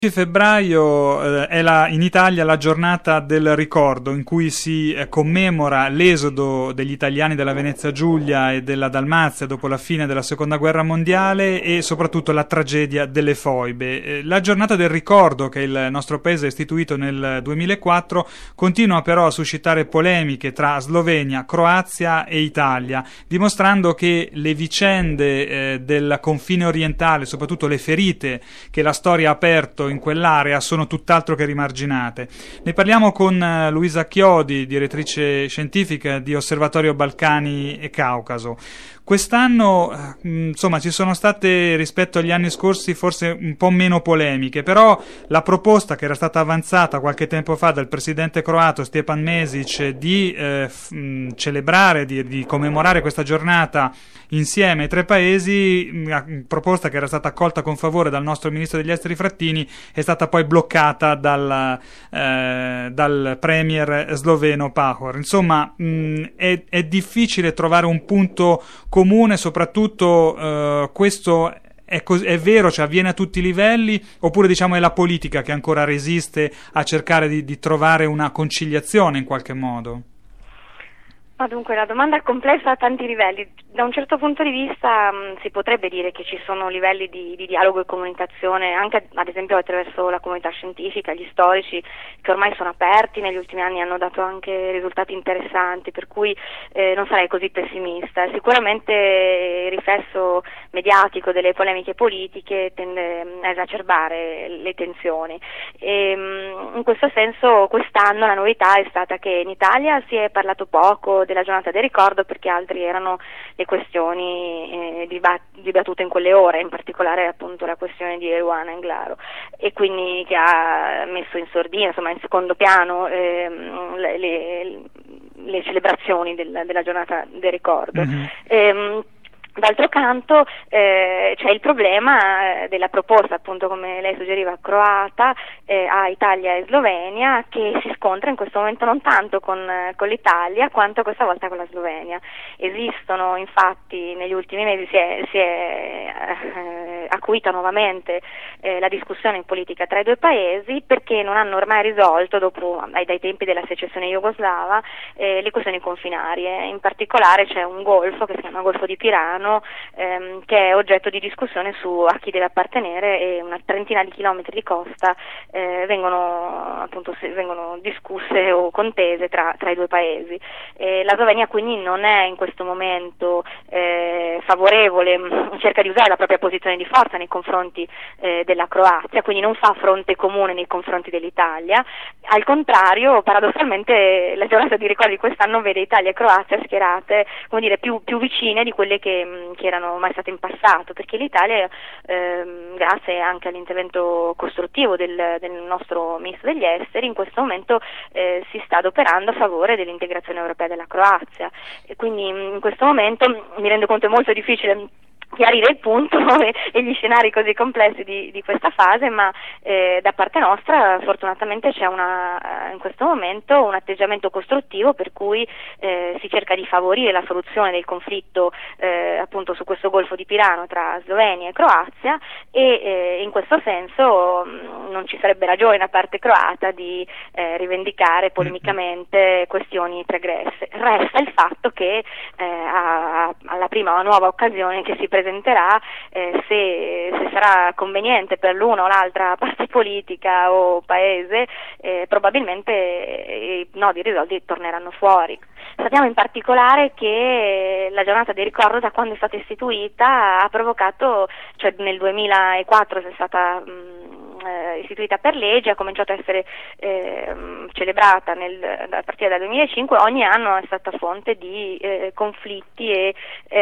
Febbraio è in Italia la giornata del ricordo in cui si commemora l'esodo degli italiani della Venezia Giulia e della Dalmazia dopo la fine della Seconda Guerra Mondiale e soprattutto la tragedia delle foibe. La giornata del ricordo che il nostro paese ha istituito nel 2004 continua però a suscitare polemiche tra Slovenia, Croazia e Italia, dimostrando che le vicende del confine orientale, soprattutto le ferite che la storia ha aperto in quell'area, sono tutt'altro che rimarginate. Ne parliamo con Luisa Chiodi, direttrice scientifica di Osservatorio Balcani e Caucaso. Quest'anno, insomma, ci sono state rispetto agli anni scorsi forse un po' meno polemiche, però la proposta che era stata avanzata qualche tempo fa dal presidente croato Stjepan Mesic di celebrare, di commemorare questa giornata insieme ai tre paesi, una proposta che era stata accolta con favore dal nostro ministro degli esteri Frattini, è stata poi bloccata dal premier sloveno Pahor. Insomma, è difficile trovare un punto comune, soprattutto questo è vero, cioè avviene a tutti i livelli, oppure diciamo è la politica che ancora resiste a cercare di trovare una conciliazione in qualche modo? Ma dunque la domanda è complessa a tanti livelli. Da un certo punto di vista si potrebbe dire che ci sono livelli di dialogo e comunicazione, anche ad esempio attraverso la comunità scientifica, gli storici che ormai sono aperti, negli ultimi anni hanno dato anche risultati interessanti, per cui non sarei così pessimista. Sicuramente il riflesso mediatico delle polemiche politiche tende a esacerbare le tensioni e in questo senso quest'anno la novità è stata che in Italia si è parlato poco della giornata del ricordo perché altri erano le questioni dibattute in quelle ore, in particolare appunto la questione di Eluana Englaro, e quindi che ha messo in sordina, insomma in secondo piano le celebrazioni della giornata del ricordo. Mm-hmm. D'altro canto c'è il problema della proposta, appunto come lei suggeriva, croata a Italia e Slovenia, che si scontra in questo momento non tanto con l'Italia quanto questa volta con la Slovenia. Esistono infatti negli ultimi mesi si è acuita nuovamente la discussione in politica tra i due paesi perché non hanno ormai risolto dai tempi della secessione jugoslava le questioni confinarie. In particolare c'è un golfo che si chiama Golfo di Pirano che è oggetto di discussione su a chi deve appartenere e una trentina di chilometri di costa vengono discusse o contese tra i due paesi. La Slovenia quindi non è in questo momento favorevole, cerca di usare la propria posizione di forza nei confronti della Croazia, quindi non fa fronte comune nei confronti dell'Italia. Al contrario, paradossalmente la giornata di ricordo di quest'anno vede Italia e Croazia schierate, come dire, più vicine di quelle che erano mai state in passato, perché l'Italia, grazie anche all'intervento costruttivo del nostro ministro degli esteri, in questo momento si sta adoperando a favore dell'integrazione europea della Croazia, e quindi in questo momento mi rendo conto è molto difficile chiarire il punto e gli scenari così complessi di questa fase, ma da parte nostra fortunatamente c'è in questo momento un atteggiamento costruttivo per cui si cerca di favorire la soluzione del conflitto appunto su questo Golfo di Pirano tra Slovenia e Croazia e in questo senso non ci sarebbe ragione da parte croata di rivendicare polemicamente questioni pregresse. Resta il fatto che alla prima nuova occasione che si presenterà, se sarà conveniente per l'una o l'altra parte politica o paese, probabilmente i nodi risolti torneranno fuori. Sappiamo in particolare che la giornata di ricordo, da quando è stata istituita, ha provocato, cioè nel 2004 è stata istituita per legge, ha cominciato a essere celebrata a partire dal 2005, ogni anno è stata fonte di conflitti e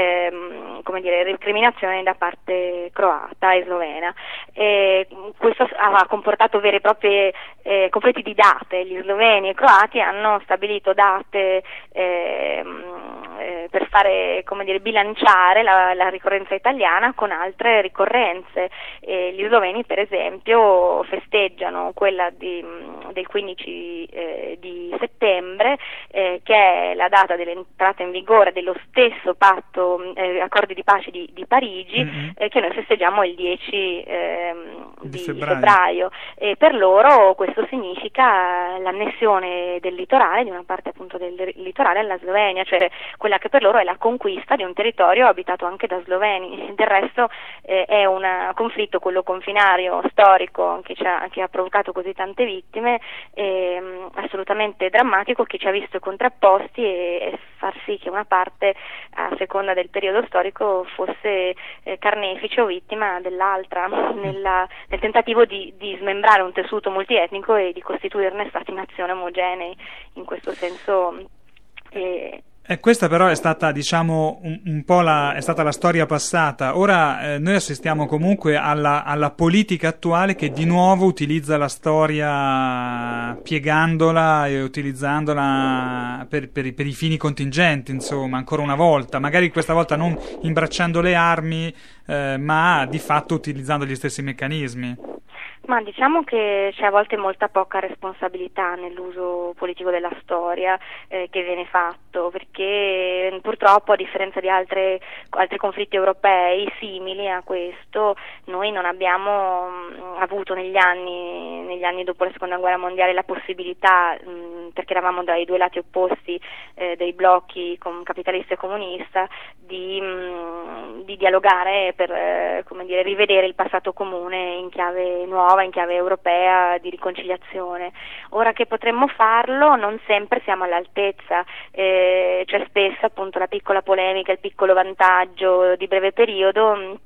recriminazioni da parte croata e slovena. Questo ha comportato vere e proprie conflitti di date. Gli sloveni e i croati hanno stabilito date per fare, come dire, bilanciare la ricorrenza italiana con altre ricorrenze. Gli sloveni, per esempio, festeggiano quella del 15 di settembre, che è la data dell'entrata in vigore dello stesso patto, accordi di pace di Parigi, che noi festeggiamo il 10 di febbraio. Per loro questo significa l'annessione del litorale, di una parte appunto del litorale alla Slovenia, cioè quella che per loro è la conquista di un territorio abitato anche da sloveni. Del resto è un conflitto, quello confinario, storico, che ha provocato così tante vittime, assolutamente drammatico, che ci ha visto contrapposti e far sì che una parte, a seconda del periodo storico, fosse carnefice o vittima dell'altra, nel tentativo di smembrare un tessuto multietnico e di costituirne stati-nazione omogenei. In questo senso questa però è stata, diciamo, un po' è stata la storia passata. Ora noi assistiamo comunque alla politica attuale che di nuovo utilizza la storia piegandola e utilizzandola per i fini contingenti, insomma, ancora una volta. Magari questa volta non imbracciando le armi, ma di fatto utilizzando gli stessi meccanismi. Ma diciamo che c'è a volte molta poca responsabilità nell'uso politico della storia che viene fatto, perché purtroppo, a differenza di altri conflitti europei simili a questo, noi non abbiamo avuto negli anni dopo la seconda guerra mondiale la possibilità, perché eravamo dai due lati opposti dei blocchi capitalista e comunista, di dialogare per rivedere il passato comune in chiave nuova, in chiave europea, di riconciliazione. Ora che potremmo farlo, non sempre siamo all'altezza, c'è spesso appunto la piccola polemica, il piccolo vantaggio di breve periodo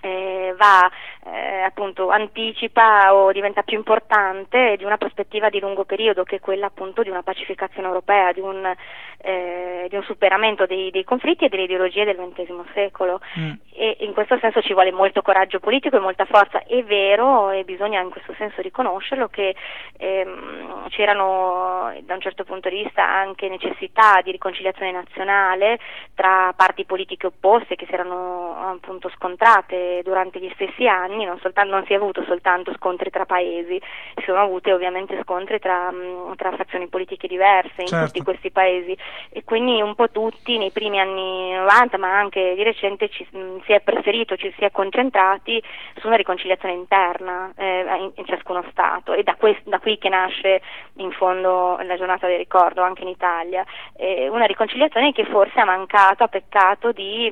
appunto anticipa o diventa più importante di una prospettiva di lungo periodo, che è quella appunto di una pacificazione europea, di un superamento dei conflitti e delle ideologie del XX secolo. E in questo senso ci vuole molto coraggio politico e molta forza. È vero, e bisogna in questo senso riconoscerlo, che c'erano da un certo punto di vista anche necessità di riconciliazione nazionale tra parti politiche opposte che si erano appunto scontrate durante gli stessi anni. Non si è avuto soltanto scontri tra paesi, si sono avute ovviamente scontri tra fazioni politiche diverse in tutti questi paesi, e quindi un po' tutti nei primi anni 90, ma anche di recente, ci si è concentrati su una riconciliazione interna in ciascuno Stato, e da qui che nasce in fondo la giornata del ricordo anche in Italia, una riconciliazione che forse ha peccato di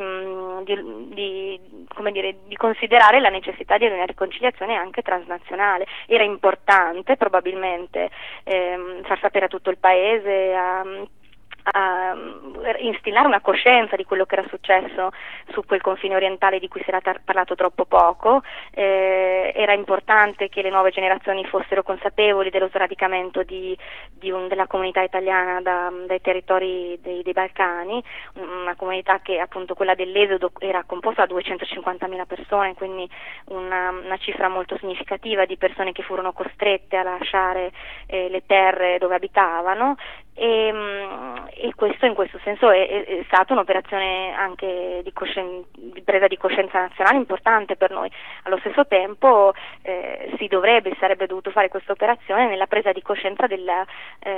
considerare la necessità di una riconciliazione anche transnazionale. Era importante probabilmente far sapere a tutto il paese, a instillare una coscienza di quello che era successo su quel confine orientale di cui si era parlato troppo poco. Era importante che le nuove generazioni fossero consapevoli dello sradicamento della comunità italiana dai territori dei Balcani, una comunità che appunto, quella dell'esodo, era composta da 250.000 persone, quindi una cifra molto significativa di persone che furono costrette a lasciare le terre dove abitavano, e questo in questo senso è stata un'operazione anche di presa di coscienza nazionale importante per noi. Allo stesso tempo sarebbe dovuto fare questa operazione nella presa di coscienza della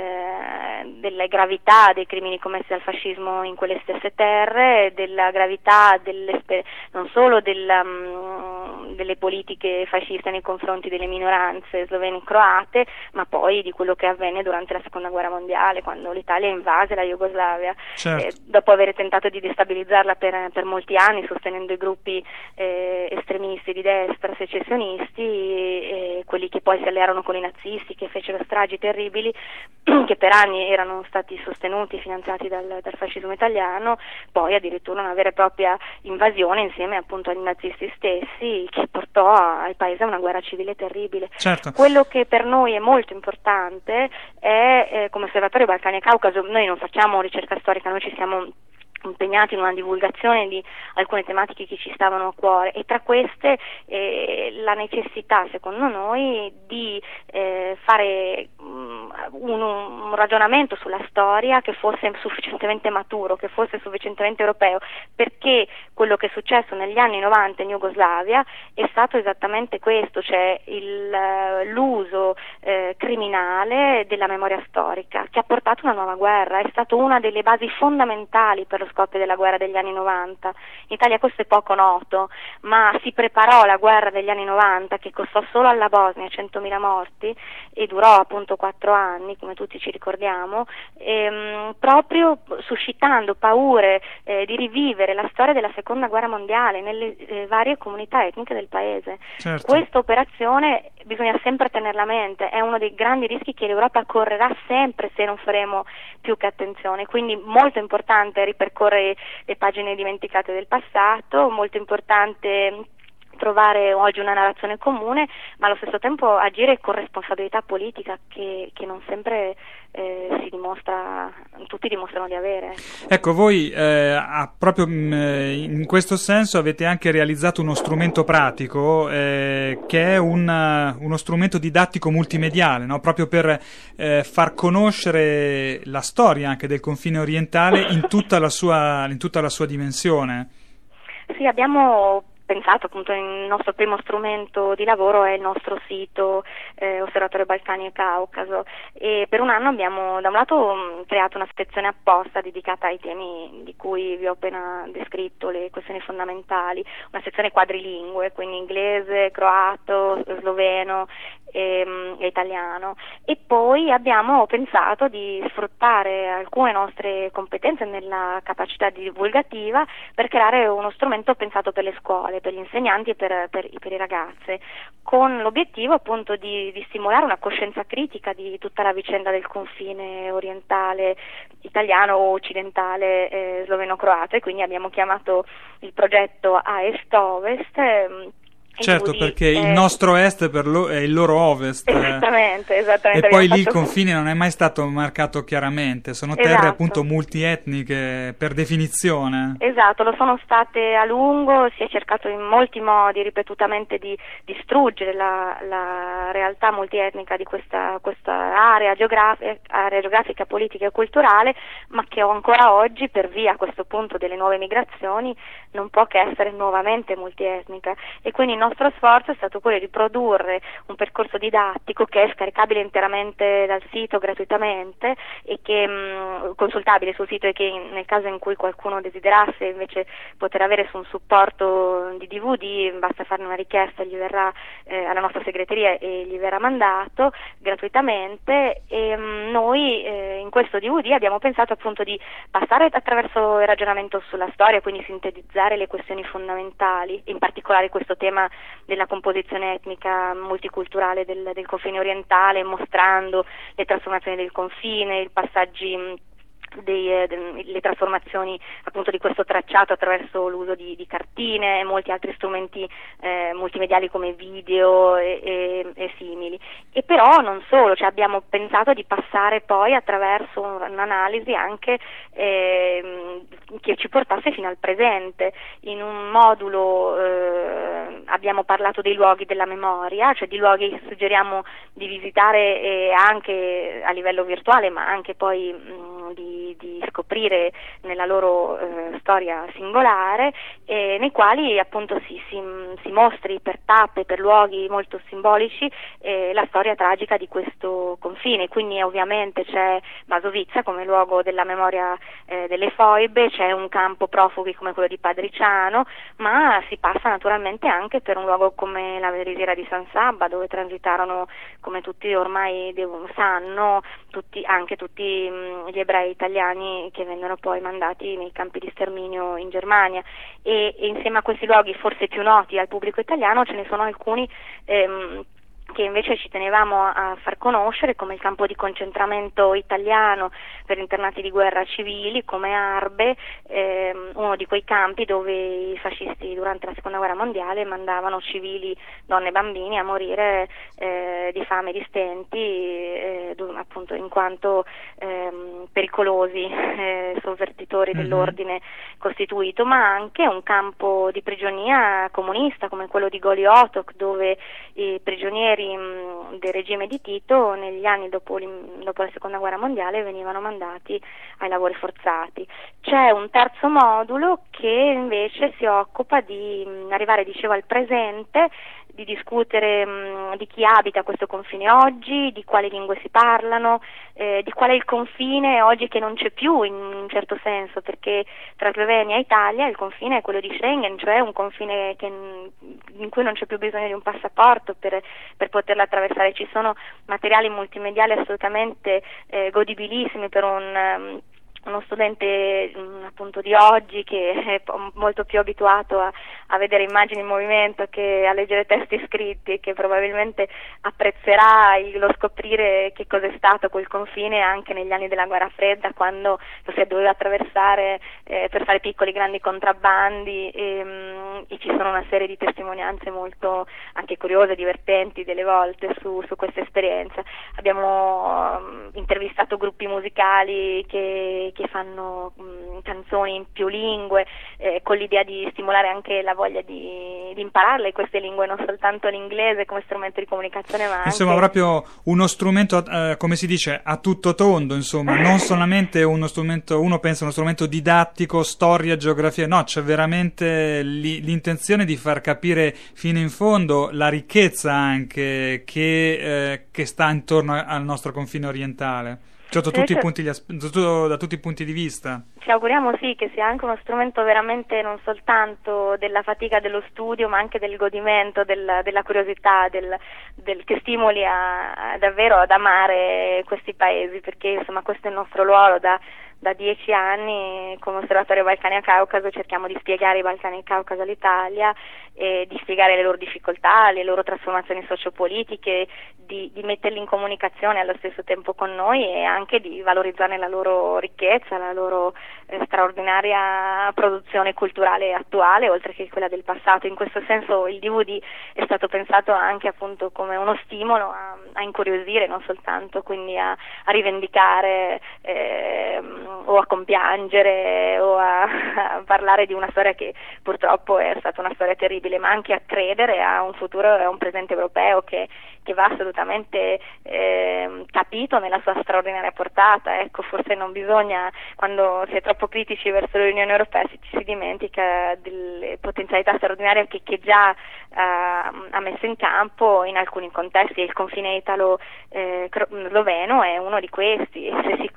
gravità dei crimini commessi dal fascismo in quelle stesse terre, della gravità non solo delle politiche fasciste nei confronti delle minoranze slovene e croate, ma poi di quello che avvenne durante la seconda guerra mondiale, quando l'Italia invase la Jugoslavia, dopo aver tentato di destabilizzarla per molti anni, sostenendo i gruppi estremisti di destra, secessionisti, quelli che poi si allearono con i nazisti, che fecero stragi terribili, che per anni erano stati sostenuti e finanziati dal fascismo italiano, poi addirittura una vera e propria invasione insieme appunto agli nazisti stessi, che portò al paese a una guerra civile terribile. Quello che per noi è molto importante è, come Osservatorio Balcani e Caucaso, noi non facciamo ricerca storica, noi ci siamo impegnati in una divulgazione di alcune tematiche che ci stavano a cuore, e tra queste la necessità, secondo noi, di fare un un ragionamento sulla storia che fosse sufficientemente maturo, che fosse sufficientemente europeo, perché quello che è successo negli anni 90 in Jugoslavia è stato esattamente questo, cioè l'uso criminale della memoria storica, che ha portato una nuova guerra, è stato una delle basi fondamentali per lo scoppio della guerra degli anni 90. In Italia questo è poco noto, ma si preparò la guerra degli anni 90, che costò solo alla Bosnia 100.000 morti e durò appunto 4 anni, come tutti ci ricordiamo, proprio suscitando paure di rivivere la storia della seconda guerra mondiale nelle varie comunità etniche del paese. Certo. Questa operazione bisogna sempre tenerla a mente, è uno dei grandi rischi che l'Europa correrà sempre se non faremo più che attenzione, quindi molto importante ripercorrere le pagine dimenticate del passato, molto importante trovare oggi una narrazione comune, ma allo stesso tempo agire con responsabilità politica che non sempre tutti dimostrano di avere. Ecco, voi proprio in questo senso avete anche realizzato uno strumento pratico che è uno strumento didattico multimediale, no? Proprio per far conoscere la storia anche del confine orientale in tutta la sua dimensione. Sì, abbiamo pensato appunto, il nostro primo strumento di lavoro è il nostro sito Osservatorio Balcani e Caucaso, e per un anno abbiamo da un lato creato una sezione apposta dedicata ai temi di cui vi ho appena descritto, le questioni fondamentali, una sezione quadrilingue, quindi inglese, croato, sloveno e italiano, e poi abbiamo pensato di sfruttare alcune nostre competenze nella capacità divulgativa per creare uno strumento pensato per le scuole, per gli insegnanti e per i ragazzi, con l'obiettivo appunto di stimolare una coscienza critica di tutta la vicenda del confine orientale italiano o occidentale sloveno-croato, e quindi abbiamo chiamato il progetto A Est-Ovest. Certo, perché il nostro est è il loro ovest. Esattamente. E poi lì il confine non è mai stato marcato chiaramente, sono terre appunto multietniche per definizione. Esatto, lo sono state a lungo, si è cercato in molti modi ripetutamente di distruggere la realtà multietnica di questa area geografica, politica e culturale, ma che ancora oggi, per via a questo punto delle nuove migrazioni, non può che essere nuovamente multietnica, e quindi il nostro sforzo è stato quello di produrre un percorso didattico che è scaricabile interamente dal sito gratuitamente e che consultabile sul sito, e che nel caso in cui qualcuno desiderasse invece poter avere su un supporto di DVD, basta fare una richiesta, gli verrà alla nostra segreteria e gli verrà mandato gratuitamente. E noi in questo DVD abbiamo pensato appunto di passare attraverso il ragionamento sulla storia, quindi sintetizzare le questioni fondamentali, in particolare questo tema della composizione etnica multiculturale del confine orientale, mostrando le trasformazioni del confine, i passaggi le trasformazioni appunto di questo tracciato attraverso l'uso di cartine e molti altri strumenti multimediali come video e simili. E però non solo, cioè abbiamo pensato di passare poi attraverso un'analisi anche che ci portasse fino al presente. In un modulo abbiamo parlato dei luoghi della memoria, cioè di luoghi che suggeriamo di visitare anche a livello virtuale, ma anche poi di scoprire nella loro storia singolare, nei quali appunto si mostri per tappe, per luoghi molto simbolici la storia tragica di questo confine. Quindi ovviamente c'è Basovizza come luogo della memoria delle foibe, c'è un campo profughi come quello di Padriciano, ma si passa naturalmente anche per un luogo come la risiera di San Sabba, dove transitarono, come tutti ormai sanno, anche tutti gli ebrei italiani che vennero poi mandati nei campi di sterminio in Germania, e insieme a questi luoghi forse più noti al pubblico italiano ce ne sono alcuni che invece ci tenevamo a far conoscere, come il campo di concentramento italiano per internati di guerra civili come Arbe, uno di quei campi dove i fascisti durante la seconda guerra mondiale mandavano civili, donne e bambini a morire di fame e di stenti, appunto in quanto pericolosi sovvertitori dell'ordine costituito, ma anche un campo di prigionia comunista come quello di Goli Otok, dove i prigionieri del regime di Tito negli anni dopo la seconda guerra mondiale venivano mandati ai lavori forzati. C'è un terzo modulo che invece si occupa di arrivare, dicevo, al presente, di discutere di chi abita questo confine oggi, di quali lingue si parlano, di qual è il confine oggi che non c'è più in un certo senso, perché tra Slovenia e Italia il confine è quello di Schengen, cioè un confine in cui non c'è più bisogno di un passaporto per poterlo attraversare. Ci sono materiali multimediali assolutamente godibilissimi per uno studente appunto di oggi, che è molto più abituato a vedere immagini in movimento che a leggere testi scritti, e che probabilmente apprezzerà lo scoprire che cos'è stato quel confine anche negli anni della guerra fredda, quando lo si doveva attraversare per fare piccoli grandi contrabbandi, e ci sono una serie di testimonianze molto anche curiose, divertenti delle volte su questa esperienza. Abbiamo intervistato gruppi musicali che fanno canzoni in più lingue, con l'idea di stimolare anche la voglia di impararle queste lingue, non soltanto l'inglese come strumento di comunicazione, ma insomma anche proprio uno strumento, come si dice, a tutto tondo, insomma, non solamente uno strumento, uno pensa uno strumento didattico, storia, geografia, no, c'è veramente l'intenzione di far capire fino in fondo la ricchezza anche che sta intorno al nostro confine orientale. Sotto tutti da tutti i punti di vista. Ci auguriamo sì che sia anche uno strumento veramente non soltanto della fatica dello studio, ma anche del godimento, della curiosità, che stimoli davvero ad amare questi paesi, perché insomma questo è il nostro ruolo. Da 10 anni come Osservatorio Balcani e Caucaso cerchiamo di spiegare i Balcani e Caucaso all'Italia, e di spiegare le loro difficoltà, le loro trasformazioni sociopolitiche, di metterli in comunicazione allo stesso tempo con noi, e anche di valorizzarne la loro ricchezza, la loro straordinaria produzione culturale attuale, oltre che quella del passato. In questo senso il DVD è stato pensato anche appunto come uno stimolo a incuriosire, non soltanto quindi a rivendicare o a compiangere o a parlare di una storia che purtroppo è stata una storia terribile, ma anche a credere a un futuro e a un presente europeo che va assolutamente capito nella sua straordinaria portata. Ecco, forse non bisogna, quando si è troppo critici verso l'Unione Europea, si dimentica delle potenzialità straordinarie che già ha messo in campo in alcuni contesti. Il confine italo-sloveno è uno di questi. Se si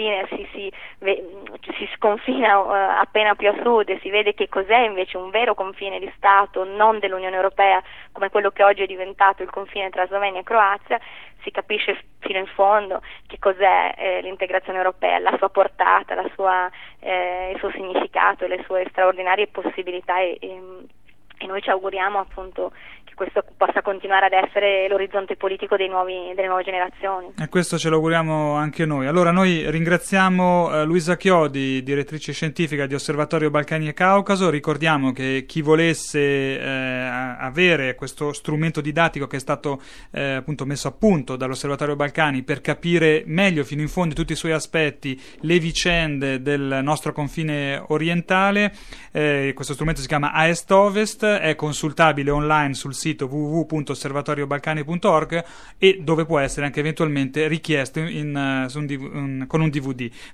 sconfina appena più a sud e si vede che cos'è invece un vero confine di Stato non dell'Unione Europea, come quello che oggi è diventato il confine tra Slovenia e Croazia, si capisce fino in fondo che cos'è l'integrazione europea, la sua portata, il suo significato, le sue straordinarie possibilità, e noi ci auguriamo appunto che questo possa continuare ad essere l'orizzonte politico delle nuove generazioni. E questo ce lo auguriamo anche noi. Allora noi ringraziamo Luisa Chiodi, direttrice scientifica di Osservatorio Balcani e Caucaso. Ricordiamo che chi volesse avere questo strumento didattico che è stato appunto messo a punto dall'Osservatorio Balcani per capire meglio fino in fondo tutti i suoi aspetti, le vicende del nostro confine orientale, questo strumento si chiama A Est-Ovest, è consultabile online sul sito www.osservatoriobalcani.org, e dove può essere anche eventualmente richiesto con un DVD.